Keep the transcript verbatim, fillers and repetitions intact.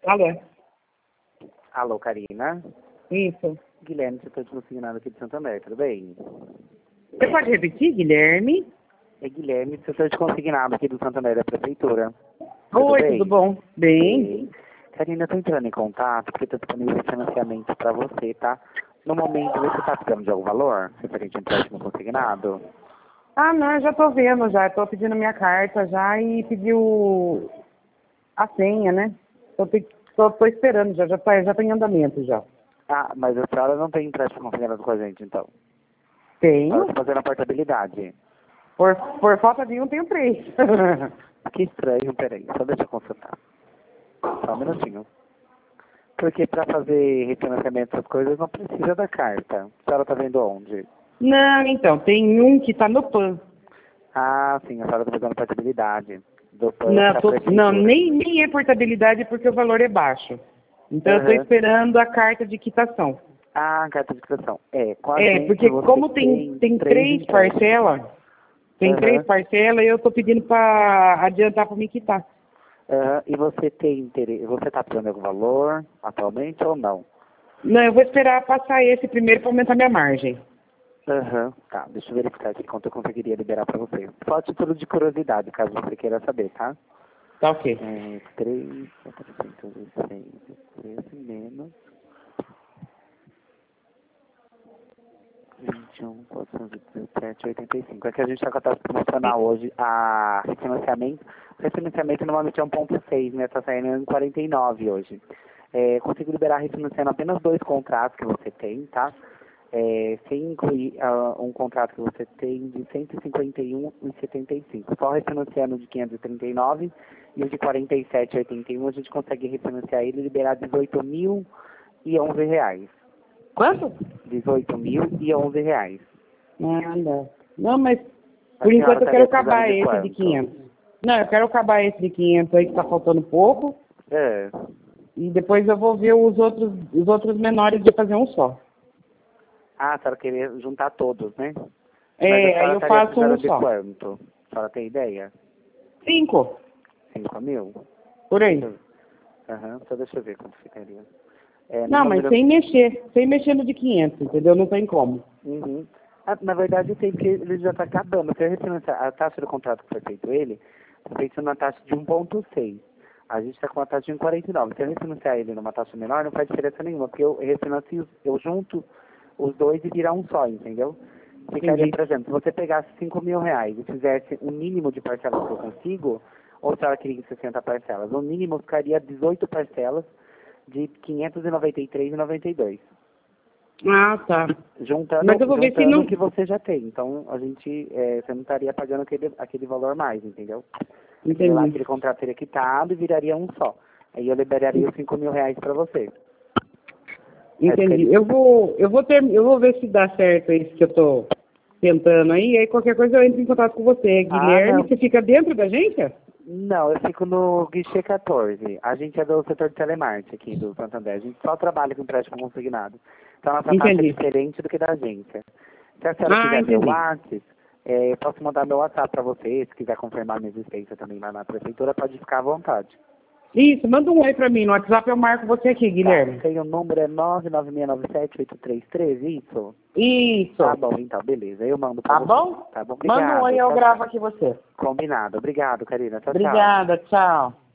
Alô? Alô, Karina? Isso. Guilherme, você está te consignado aqui de Santander, tudo bem? Você pode repetir, Guilherme? É Guilherme, você está te consignado aqui do Santander da Prefeitura. Tudo Oi, bem? tudo bom? Bem. Bem. Karina, eu estou entrando em contato porque está disponível financiamento para você, tá? No momento, você está precisando de algum valor? Referente a empréstimo consignado? Ah, não, eu já tô vendo já. Tô pedindo minha carta já e pediu a senha, né? Tô, pe- tô, tô esperando já, já tá, já tá em andamento já. Ah, mas a senhora não tem empréstimo consignado com a gente, então? Tenho. Para fazer a portabilidade. Por, por falta de um, tenho três. Que estranho, peraí, só deixa eu consultar. Só um minutinho. Porque para fazer refinanciamento dessas coisas não precisa da carta. A senhora está vendo onde? Não, então, tem um que tá no P A N. Ah, sim, a senhora está fazendo portabilidade do plano Não, para a tô- não prefeitura. nem, nem é portabilidade porque o valor é baixo. Então eu tô Aham. esperando a carta de quitação. Ah, carta de inscrição. É, com a É, gente porque você como tem, tem três empréstimos. parcelas, tem três Aham. parcelas, eu tô pedindo para adiantar para me quitar. Aham. E você tem interesse, você está precisando de algum valor atualmente ou não? Não, eu vou esperar passar esse primeiro para aumentar minha margem. Aham. Tá, deixa eu verificar aqui quanto eu conseguiria liberar para você. Só a título de curiosidade, caso você queira saber, tá? Tá ok. É, três, quatrocentos e seis, treze menos vinte e um, quatrocentos e dezessete, oitenta e cinco. É que a gente está com a taxa promocional hoje, a refinanciamento. O refinanciamento normalmente é um ponto seis, né? Está saindo em quarenta e nove hoje. É, consigo liberar refinanciando apenas dois contratos que você tem, tá? É, sem incluir ah, um contrato que você tem de cento e cinquenta e um e setenta e cinco. Só refinanciando de quinhentos e trinta e nove e o de quarenta e sete e oitenta e um a gente consegue refinanciar ele e liberar dezoito mil e onze reais. Quanto? dezoito mil e onze reais. Nada. Não, mas A por senhora enquanto eu quero estaria precisando acabar de esse de quanto? quinhentos. Não, eu quero acabar esse de quinhentos aí que tá faltando pouco. É. E depois eu vou ver os outros, os outros menores de fazer um só. Ah, a senhora queria juntar todos, né? Mas a É, aí senhora eu estaria faço um precisando de só. quanto? A senhora tem ideia? Cinco, cinco mil? por Deixa aí. eu... Aham, só deixa eu ver quanto ficaria. É, no Não, mas número... sem mexer. Sem mexer no de quinhentos, entendeu? Não tem como. Uhum. Ah, na verdade, tem que ele já está acabando. Se eu refinanciar, a taxa do contrato que foi feito ele, foi feito na taxa de um ponto seis. A gente está com uma taxa de um vírgula quarenta e nove. Se eu refinanciar ele numa taxa menor, não faz diferença nenhuma, porque eu refinancio, eu junto os dois e virar um só, entendeu? Ficaria, Entendi. por exemplo, se você pegasse cinco mil reais e fizesse o mínimo de parcelas que eu consigo, ou se ela queria sessenta parcelas, o mínimo ficaria dezoito parcelas de quinhentos e noventa e três reais e noventa e dois centavos. Ah, tá. Juntando, Mas eu vou ver se juntando não... o que você já tem. Então, a gente, é, você não estaria pagando aquele, aquele valor mais, entendeu? Aquele lá, Entendi. aquele contrato seria quitado e viraria um só. Aí eu liberaria os cinco mil reais para você. Aí Entendi. ficaria... Eu vou, eu vou ter, eu vou ver se dá certo isso que eu tô tentando aí. Aí qualquer coisa eu entro em contato com você. Ah, Guilherme, não. você fica dentro da agência? Não, eu fico no guichê quatorze. A gente é do setor de telemarketing aqui do Santander. A gente só trabalha com empréstimo consignado. Então, a nossa taxa é Entendi. diferente do que da agência. Se a senhora Ah, quiser meu entendi. WhatsApp, é, eu posso mandar meu WhatsApp para você. Se quiser confirmar minha existência também lá na prefeitura, pode ficar à vontade. Isso, manda um oi pra mim. No WhatsApp eu marco você aqui, Tá, Guilherme. tem o número é nove nove seis nove sete oito três três, isso? Tá Isso. bom, então, beleza. Eu mando pra Tá você. bom? Tá bom? Manda um oi Obrigado. eu Tchau, gravo tchau. aqui você. Combinado. Obrigado, Karina. Tchau, tchau. Obrigada, tchau.